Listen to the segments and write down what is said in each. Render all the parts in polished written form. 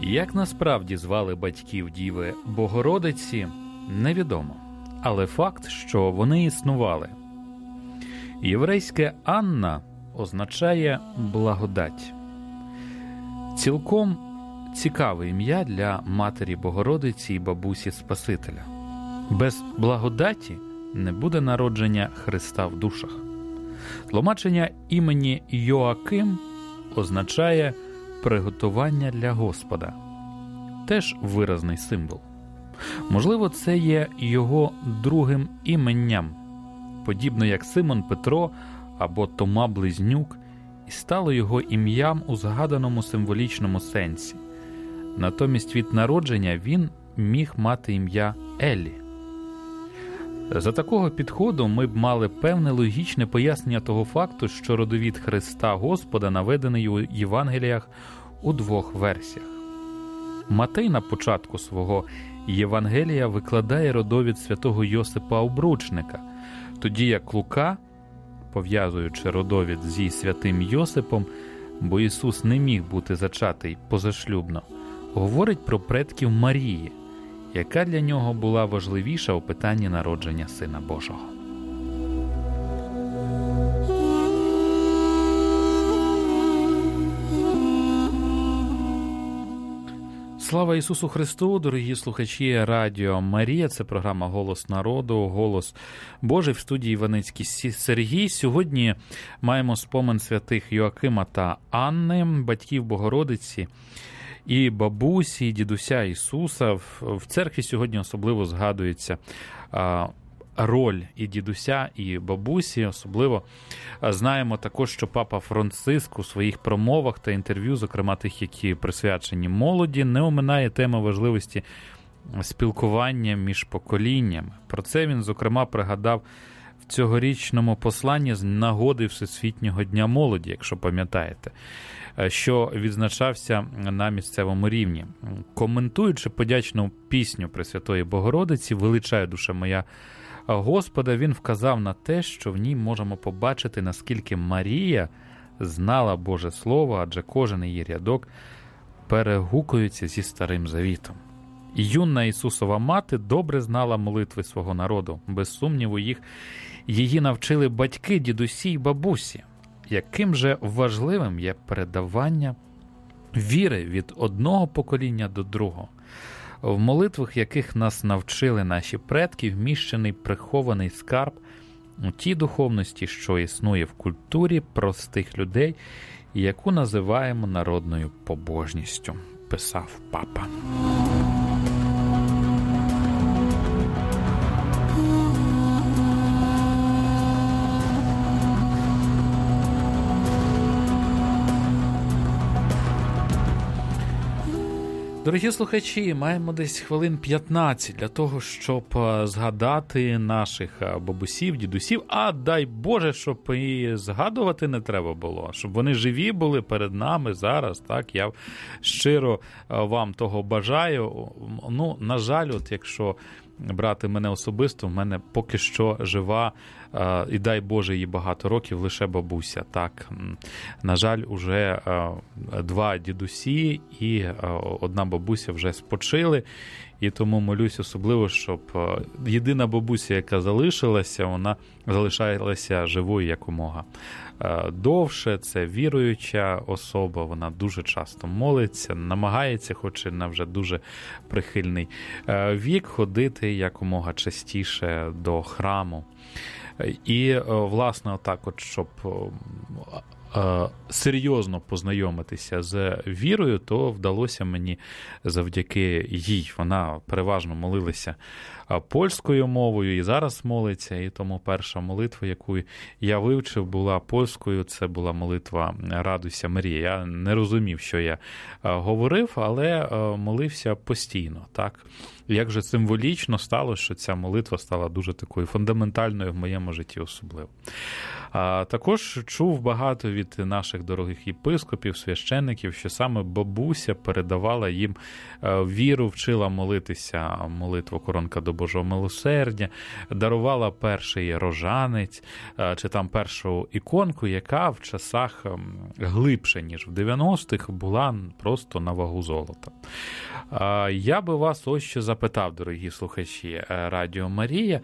Як насправді звали батьків Діви Богородиці, невідомо. Але факт, що вони існували. Єврейське «Анна» означає «благодать». Цілком цікаве ім'я для Матері Богородиці і бабусі Спасителя. Без благодаті не буде народження Христа в душах. Тлумачення імені Йоаким означає «приготування для Господа». Теж виразний символ. Можливо, це є його другим іменням, подібно як Симон Петро або Тома Близнюк, і стало його ім'ям у згаданому символічному сенсі. Натомість від народження він міг мати ім'я Елі. За такого підходу ми б мали певне логічне пояснення того факту, що родовід Христа Господа наведений у Євангеліях у двох версіях. Матей на початку свого Євангелія викладає родовід святого Йосипа Обручника, тоді як Лука, пов'язуючи родовід зі святим Йосипом, бо Ісус не міг бути зачатий позашлюбно, говорить про предків Марії, яка для нього була важливіша у питанні народження Сина Божого. Слава Ісусу Христу, дорогі слухачі Радіо Марія. Це програма «Голос народу», «Голос Божий», в студії Іваницький Сергій. Сьогодні маємо спомин святих Йоакима та Анни, батьків Богородиці і бабусі, і дідуся Ісуса. В церкві сьогодні особливо згадується роль і дідуся, і бабусі. Особливо знаємо також, що папа Франциск у своїх промовах та інтерв'ю, зокрема тих, які присвячені молоді, не оминає теми важливості спілкування між поколіннями. Про це він, зокрема, пригадав в цьогорічному посланні з нагоди Всесвітнього дня молоді, якщо пам'ятаєте, що відзначався на місцевому рівні. Коментуючи подячну пісню Пресвятої Богородиці «Величає душа моя Господа», він вказав на те, що в ній можемо побачити, наскільки Марія знала Боже Слово, адже кожен її рядок перегукується зі Старим Завітом. Юна Ісусова мати добре знала молитви свого народу. Без сумніву, її навчили батьки, дідусі й бабусі. Яким же важливим є передавання віри від одного покоління до другого. В молитвах, яких нас навчили наші предки, вміщений прихований скарб у тій духовності, що існує в культурі простих людей, яку називаємо народною побожністю, писав папа. Дорогі слухачі, маємо десь хвилин 15 для того, щоб згадати наших бабусів, дідусів, а дай Боже, щоб і згадувати не треба було, щоб вони живі були перед нами зараз, так, я щиро вам того бажаю. Ну, на жаль, от якщо брати мене особисто, в мене поки що жива, і дай Боже їй багато років, лише бабуся. Так, на жаль, уже два дідусі і одна бабуся вже спочили, і тому молюсь особливо, щоб єдина бабуся, яка залишилася, вона залишалася живою якомога довше. Це віруюча особа, вона дуже часто молиться, намагається, хоч і на вже дуже прихильний вік, ходити якомога частіше до храму. І, власне, отак от, щоб серйозно познайомитися з вірою, то вдалося мені завдяки їй. Вона переважно молилася польською мовою і зараз молиться, і тому перша молитва, яку я вивчив, була польською, це була молитва «Радуйся, Марія». Я не розумів, що я говорив, але молився постійно, так. як же символічно сталося, що ця молитва стала дуже такою фундаментальною в моєму житті особливо. Також чув багато від наших дорогих єпископів, священників, що саме бабуся передавала їм віру, вчила молитися молитву «Коронка до Божого милосердя», дарувала перший рожанець чи там першу іконку, яка в часах глибше, ніж в 90-х, була просто на вагу золота. Я би вас ось що запитав, дорогі слухачі Радіо Марія,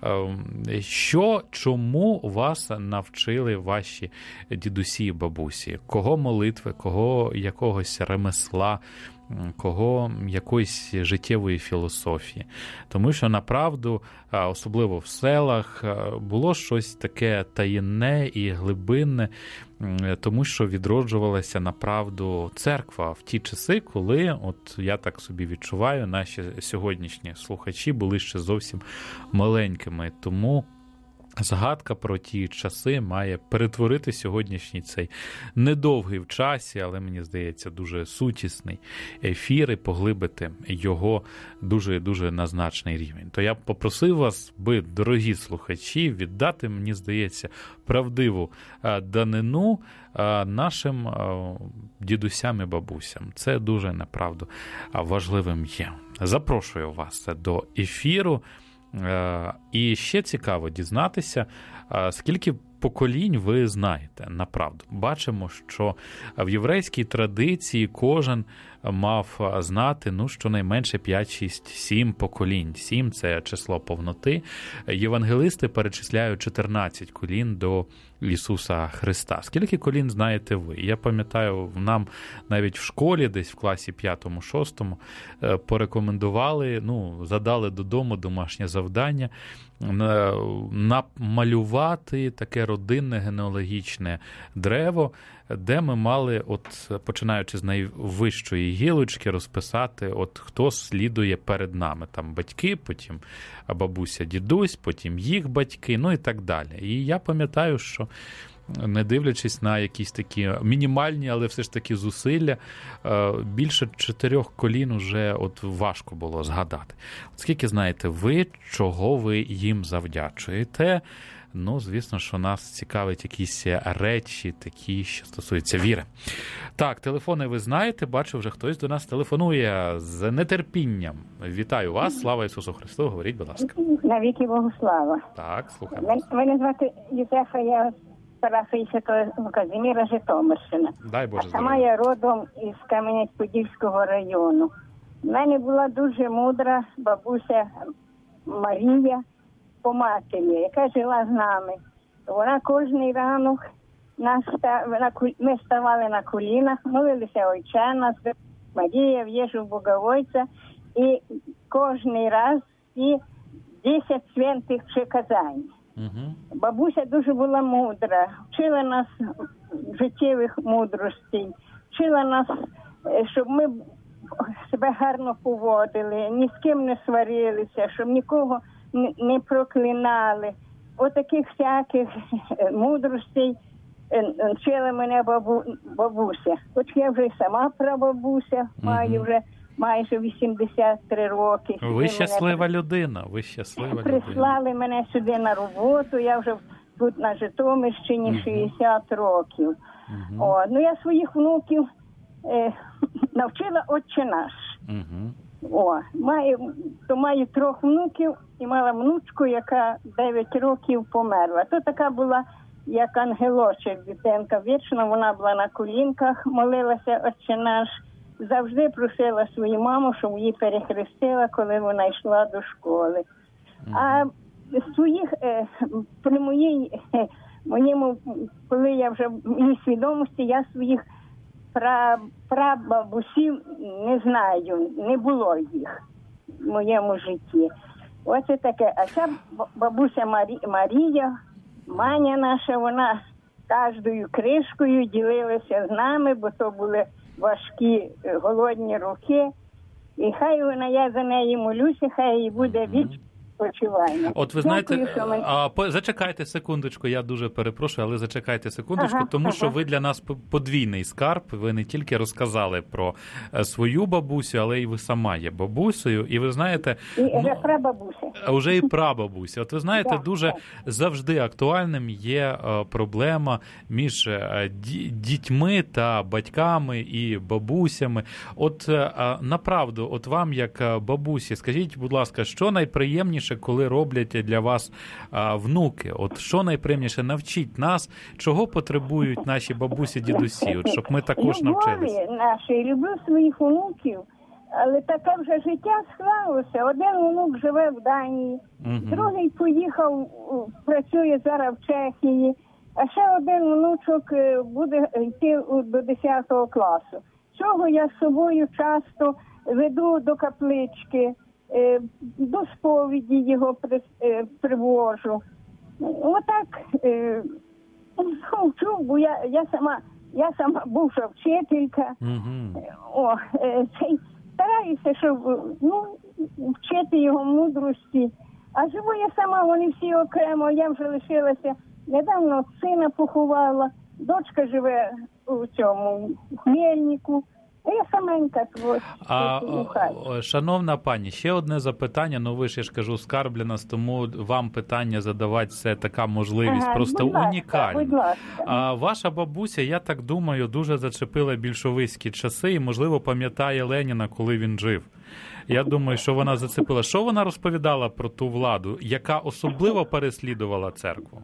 чому вас навчили ваші дідусі і бабусі? Кого молитви, кого якогось ремесла, кого якоїсь життєвої філософії? Тому що, направду, особливо в селах, було щось таке таємне і глибинне, тому що відроджувалася, направду, церква в ті часи, коли, от я так собі відчуваю, наші сьогоднішні слухачі були ще зовсім маленькими. Тому згадка про ті часи має перетворити сьогоднішній цей недовгий в часі, але, мені здається, дуже сутісний ефір і поглибити його дуже-дуже на значний рівень. То я б попросив вас, дорогі слухачі, віддати, мені здається, правдиву данину нашим дідусям і бабусям. Це дуже, направду, важливим є. Запрошую вас до ефіру. І ще цікаво дізнатися, скільки поколінь ви знаєте, направду. Бачимо, що в єврейській традиції кожен мав знати, щонайменше 5, 6, 7 поколінь. 7 – це число повноти. Євангелисти перечисляють 14 колін до Ісуса Христа. Скільки колін знаєте ви? Я пам'ятаю, нам навіть в школі, десь в класі 5-6, порекомендували, задали додому домашнє завдання намалювати таке родинне генеалогічне дерево, де ми мали, починаючи з найвищої гілочки, розписати, хто слідує перед нами. Там батьки, потім бабуся, дідусь, потім їх батьки, і так далі. І я пам'ятаю, що не дивлячись на якісь такі мінімальні, але все ж таки зусилля, більше 4 колін уже важко було згадати. Скільки знаєте ви, чого ви їм завдячуєте? Звісно, що нас цікавить якісь речі такі, що стосуються віри. Так, телефони ви знаєте, бачу, вже хтось до нас телефонує з нетерпінням. Вітаю вас, слава Ісусу Христу, говоріть, будь ласка. Навіки Богу слава. Так, слухаємо. Мене звати Юзефа, я парафії Святого Казиміра, Житомирщина. Дай Боже здоров'я. Сама я родом із Кам'янець-Подільського району. У мене була дуже мудра бабуся Марія по матері, яка жила з нами. Вона кожний ранок, ми ставали на колінах, молилися Отче наш, Марія, в'їжджу Боговойця, і кожний раз і 10 святих приказань. Угу. Бабуся дуже була мудра, вчила нас життєвих мудростей, вчила нас, щоб ми себе гарно поводили, ні з ким не сварилися, щоб нікого не проклинали. Отаких всяких мудростей вчила мене бабуся. Хоч я вже сама прабабуся, маю вже майже 83 роки. Ви щаслива людина, Прислали мене сюди на роботу, я вже тут на Житомирщині 60 років. Я своїх внуків навчила Отче наш. Маю 3 внуків і мала внучку, яка 9 років померла. То така була, як ангелочок, дитинка. Вічно вона була на колінках, молилася Отче наш. Завжди просила свою маму, щоб її перехрестила, коли вона йшла до школи. А своїх, при коли я вже в моїй свідомості, я своїх прабабусів не знаю, не було їх в моєму житті. Оце таке. А ця бабуся Марія, Маня наша, вона кожною кришкою ділилася з нами, бо то були важкі голодні роки. І хай вона, я за неї молюся, хай їй буде спочивання. От ви знаєте, Дякую, зачекайте секундочку, я дуже перепрошую, але зачекайте секундочку, тому що ви для нас подвійний скарб, ви не тільки розказали про свою бабусю, але й ви сама є бабусею, і ви знаєте... І вже прабабуся. Вже і прабабуся. От ви знаєте, дуже завжди актуальним є проблема між дітьми та батьками і бабусями. От направду, от вам як бабусі, скажіть, будь ласка, що найприємніше, коли роблять для вас внуки? От що найприємніше? Навчіть нас, чого потребують наші бабусі, дідусі, от щоб ми також навчилися. Наші, люблю своїх онуків, але таке вже життя склалося. Один онук живе в Данії, другий поїхав, працює зараз в Чехії, а ще один онучок буде йти до 10 класу. Цього я з собою часто веду до каплички, до сповіді його привожу. Отак вчу, бо я сама бувша вчителька. Стараюся, щоб вчити його мудрості. А живу я сама, вони всі окремо, я вже лишилася. Недавно сина поховала, дочка живе у цьому в Хмельнику. Я саменька шановна пані, ще одне запитання, ви ж, я ж кажу, скарб для нас, тому вам питання задавати, це така можливість, просто унікальна. А ваша бабуся, я так думаю, дуже зачепила більшовицькі часи і, можливо, пам'ятає Леніна, коли він жив. Я думаю, що вона зацепила. Що вона розповідала про ту владу, яка особливо переслідувала церкву?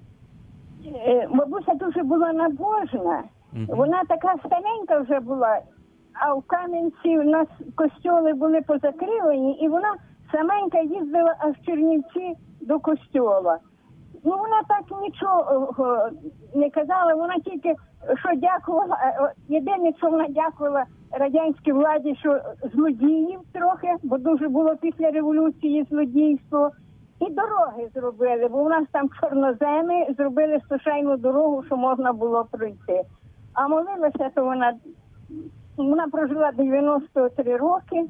Бабуся дуже була набожна, вона така старенька вже була, а в Кам'янці у нас костьоли були позакривані, і вона саменька їздила аж в Чернівці до костьола. Вона так нічого не казала, вона тільки, що дякувала, єдине, що вона дякувала радянській владі, що злодіїв трохи, бо дуже було після революції злодійство, і дороги зробили, бо у нас там чорноземи, зробили сушайну дорогу, що можна було пройти. А молилася, то вона прожила 93 роки,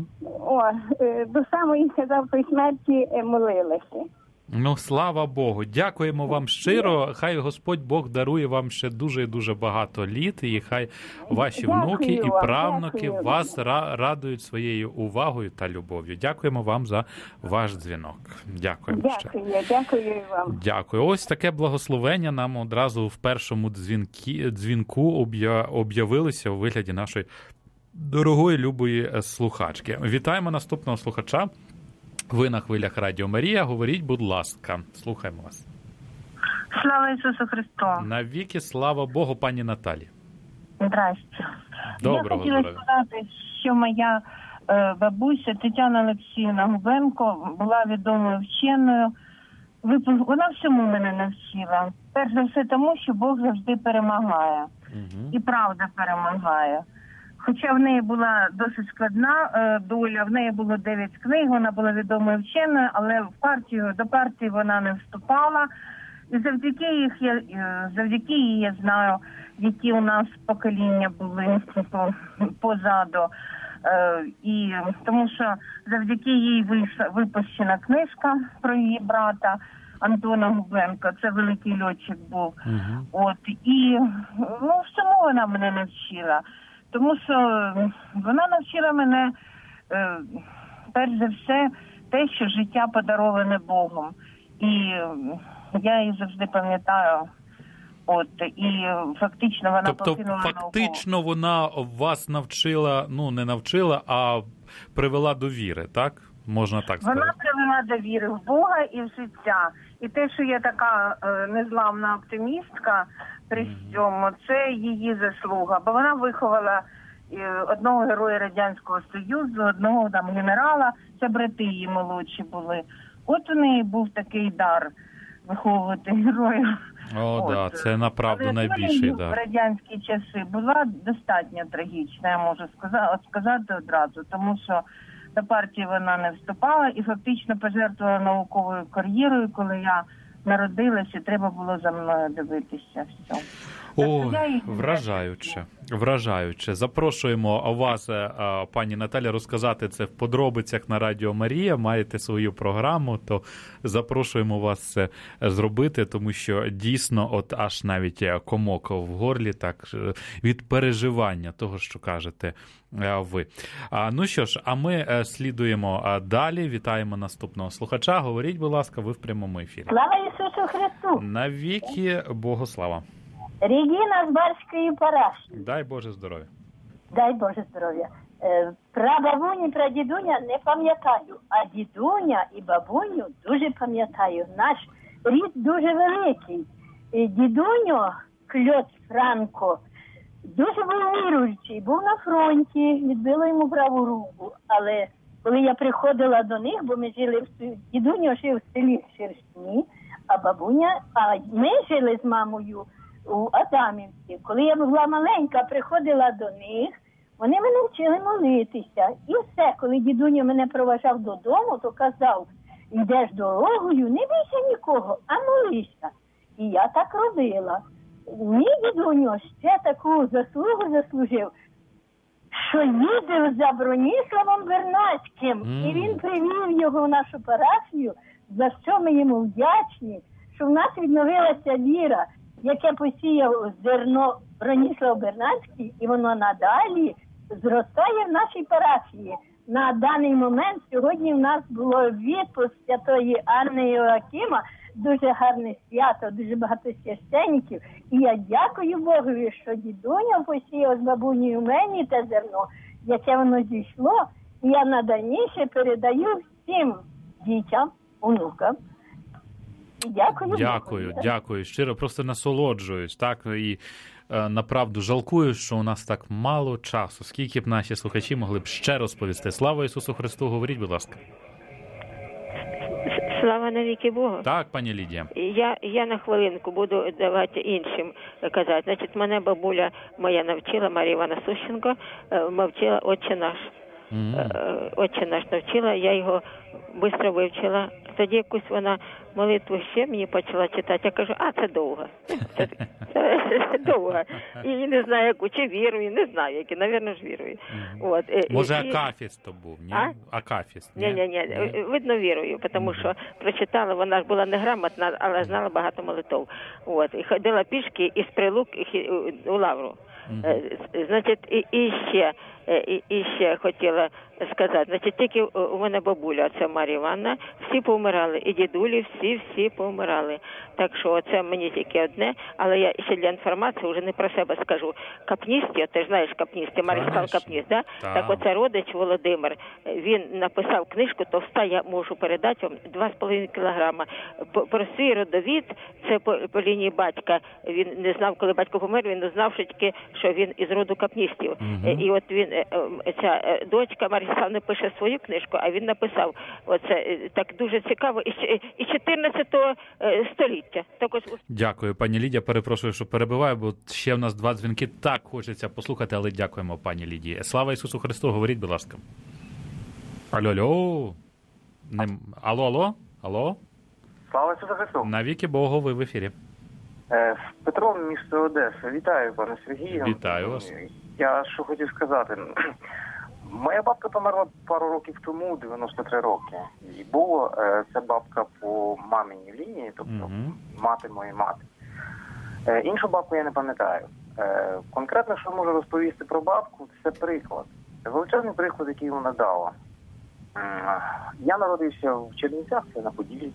до самої, казав, при смерті молилася. Слава Богу. Дякуємо вам щиро. Хай Господь Бог дарує вам ще дуже і дуже багато літ, і хай ваші внуки і правнуки вас радують своєю увагою та любов'ю. Дякуємо вам за ваш дзвінок. Дякуємо ще. Дякую вам. Дякую. Ось таке благословення нам одразу в першому дзвінку об'явилося у вигляді нашої дорогої, любої слухачки. Вітаємо наступного слухача. Ви на хвилях Радіо Марія. Говоріть, будь ласка. Слухаємо вас. Слава Ісусу Христу. Навіки слава Богу, пані Наталі. Здрасте. Доброго здоров'я. Я хотіла сказати, що моя бабуся Тетяна Олексіївна Губенко була відомою вченою. Вона всьому мене навчила. Перш за все тому, що Бог завжди перемагає. І правда перемагає. Хоча в неї була досить складна доля, в неї було 9 книг, вона була відомою вченою, але до партії вона не вступала. І завдяки їй я знаю, які у нас покоління були позаду. І тому що завдяки їй випущена книжка про її брата Антона Губенка. Це великий льотчик був. І всьому вона мене навчила. Тому що вона навчила мене, перш за все, те, що життя подароване Богом. І я її завжди пам'ятаю. І фактично вона покинула науку. Тобто фактично вона вас навчила, не навчила, а привела до віри, так? Можна так сказати. Вона привела до віри в Бога і в життя. І те, що я така незламна оптимістка при цьому, це її заслуга. Бо вона виховала одного героя Радянського Союзу, одного генерала, це брати її молодші були. От у неї був такий дар виховувати героїв. Це направду найбільший дар. В радянські часи була достатньо трагічна, я можу сказати одразу, тому що до партії вона не вступала і фактично пожертвувала науковою кар'єрою, коли я народилася, треба було за мною дивитися. Все. О, вражаюче, вражаюче. Запрошуємо вас, пані Наталя, розказати це в подробицях на Радіо Марія. Маєте свою програму, то запрошуємо вас це зробити, тому що дійсно от аж навіть комок в горлі так від переживання того, що кажете ви. Ну що ж, а ми слідуємо далі. Вітаємо наступного слухача. Говоріть, будь ласка, ви в прямому ефірі. Слава Ісусу Христу! Навіки Богослава. Регіна з Барської парафії. Дай Боже здоров'я. Дай Боже здоров'я. Про бабуню, про дідуня не пам'ятаю, а дідуня і бабуню дуже пам'ятаю. Наш рід дуже великий. Дідуню, Кльоц Франко, дуже був віруючий, був на фронті, відбило йому праву руку. Але коли я приходила до них, бо ми жили дідуню жив в селі Шершні, а ми жили з мамою у Адамівці. Коли я була маленька, приходила до них, вони мене вчили молитися. І все, коли дідуню мене проважав додому, то казав, йдеш дорогою, не бійся нікого, а молися. І я так робила. Мій дідуню ще таку заслугу заслужив, що їздив за Броніславом Вернадським. І він привів його в нашу парафію, за що ми йому вдячні, що в нас відновилася віра, яке посіяв зерно Броніслав Бернацький, і воно надалі зростає в нашій парафії. На даний момент сьогодні в нас було відпуск святої Анни Іоакима, дуже гарне свято, дуже багато священників. І я дякую Богові, що дідуня посіяв з бабунею мені те зерно, яке воно зійшло, і я надальніше передаю всім дітям, онукам. Дякую. Щиро просто насолоджуюсь, так, і направду жалкую, що у нас так мало часу. Скільки б наші слухачі могли б ще розповісти. Слава Ісусу Христу, говоріть, будь ласка. Слава навіки Богу. Так, пані Лідія. Я на хвилинку буду давати іншим казати. Значить, мене бабуля моя навчила, Марія Івана Сущенко, навчила «Отче наш». «Отче наш» навчила, я його швидко вивчила. Тоді якусь вона молитву ще мені почала читати. Я кажу, це довго. Це довго. І не знаю, яку, чи вірую, не знаю, які, навірно ж вірую. Може, Акафіст то був, ні? Акафіст, ні? Ні. Видно, вірую, тому що прочитала, вона ж була неграмотна, але знала багато молитв. І ходила пішки із Прилук у Лавру. Значить, і ще хотіла сказати, значить, тільки у мене бабуля, це Марія Івановна, всі повмирали, і дідулі, всі повмирали. Так що це мені тільки одне, але я ще для інформації вже не про себе скажу. Капністі, ти ж знаєш Капністі, Марістал Капніст, да? Так оце родич Володимир, він написав книжку, товста, я можу передати вам, 2,5 кілограма. Про свій родовід, це по лінії батька, він не знав, коли батько помер, він не знав, що він із роду Капністів. І от він, ця дочка Марістал не пише свою книжку, а він написав, оце так дуже цікаво, і 14 століття. Дякую, пані Лідія, перепрошую, що перебиваю, бо ще в нас 2 дзвінки, так хочеться послухати, але дякуємо, пані Лідії. Слава Ісусу Христу, говоріть, будь ласка. Алло. Алло? Слава Ісусу Христу. Навіки Богу, ви в ефірі. Петро, місто Одеса. Вітаю, пане Сергію. Вітаю вас. Я що хотів сказати. Моя бабка померла пару років тому, 93 роки. І було це бабка по маминій лінії, тобто мати моєї мати. Іншу бабку я не пам'ятаю. Конкретно, що можу розповісти про бабку, це приклад. Величезний приклад, який вона дала. Я народився в Чернівцях, це на Поділлі.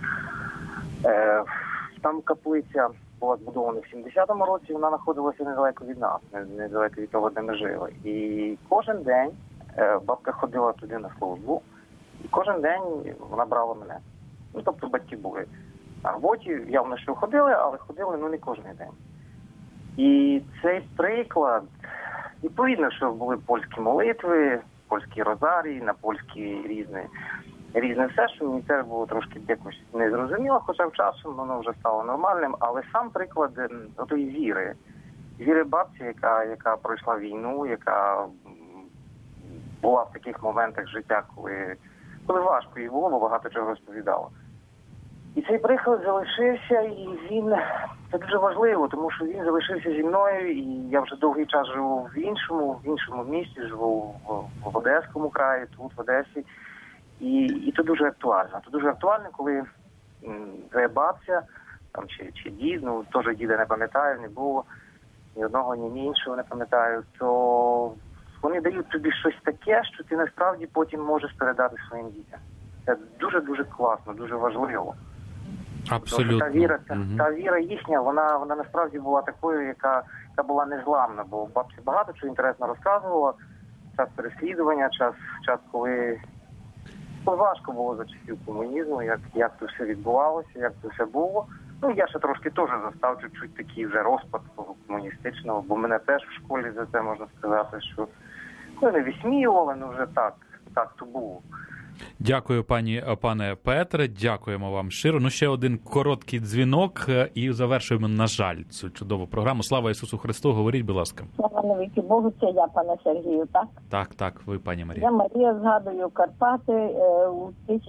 Там каплиця була збудована в 70-му році, вона знаходилася недалеко від нас, недалеко від того, де ми жили. І кожен день бабка ходила туди на службу, і кожен день вона брала мене. Тобто батьки були на роботі, явно, що ходили, але ходили, не кожен день. І цей приклад, відповідно, що були польські молитви, польські розарії, на польські різне все, що мені теж було трошки якось незрозуміло, хоча в часом воно вже стало нормальним, але сам приклад отої віри бабці, яка пройшла війну, яка була в таких моментах життя, коли важко їй було, бо багато чого розповідала. І цей приклад залишився, і це дуже важливо, тому що він залишився зі мною, і я вже довгий час живу в іншому місті, живу в Одеському краї, тут, в Одесі. І це дуже актуально. Це дуже актуально, коли твоя бабця, там, чи дід, теж діда не пам'ятаю, не було, ні одного, ні іншого не пам'ятаю, то вони дають тобі щось таке, що ти насправді потім можеш передати своїм дітям. Це дуже-дуже класно, дуже важливо. Абсолютно. Та віра їхня, вона насправді була такою, яка була незламна, бо бабця багато чого інтересно розказувала. Час переслідування, час, коли важко було за часів комунізму, як це все відбувалося, як це все було. Я ще трошки теж застав чуть-чуть такий вже розпад того комуністичного, бо мене теж в школі за це можна сказати, що не висміювали, вже так то було. Дякую, пане Петре, дякуємо вам щиро. Ще один короткий дзвінок і завершуємо, на жаль, цю чудову програму. Слава Ісусу Христу, говоріть, будь ласка. Слава навіки Богу, це я, пане Сергію, так? Так, ви, пані Марія. Я Марія, згадую Карпати. У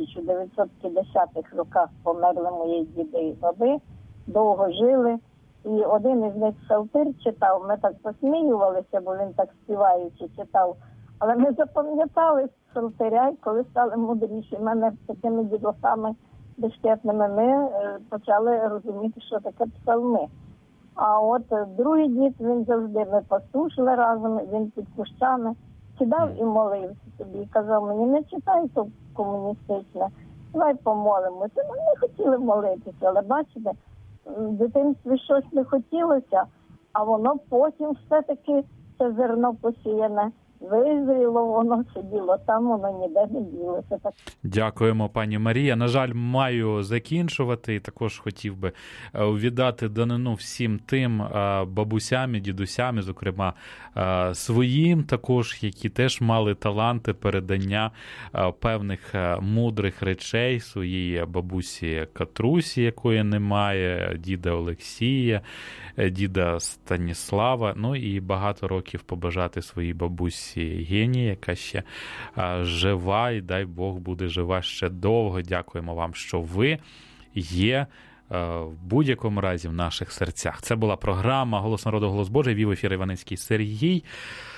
1950-х роках померли мої діди і баби, довго жили. І один із них псалтир читав, ми так посміювалися, бо він так співаючи читав. Але ми запам'ятали псалтиря, і коли стали мудріші, мене такими дідусами бешкетними, ми почали розуміти, що таке псалми. А от другий дід, він завжди, ми послушали разом, він під кущами сідав і молився собі. І казав мені, не читай то комуністичне, давай помолимося. Ми не хотіли молитися, але бачите, в дитинстві щось не хотілося, а воно потім все-таки це зерно посіяне. Визріло, воно сиділо там, воно ніде не ділося. Дякуємо, пані Марія. На жаль, маю закінчувати. І також хотів би віддати данину всім тим бабусям і дідусям, зокрема своїм також, які теж мали таланти передання певних мудрих речей своїй бабусі Катрусі, якої немає, діда Олексія, діда Станіслава, і багато років побажати своїй бабусі Євгенії, яка ще жива, і дай Бог буде жива ще довго. Дякуємо вам, що ви є в будь-якому разі в наших серцях. Це була програма «Голос народу, голос Божий», вів ефір Іваницький Сергій.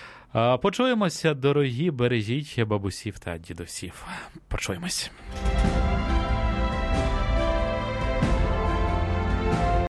Почуємося, дорогі, бережіть бабусів та дідусів. Почуємось.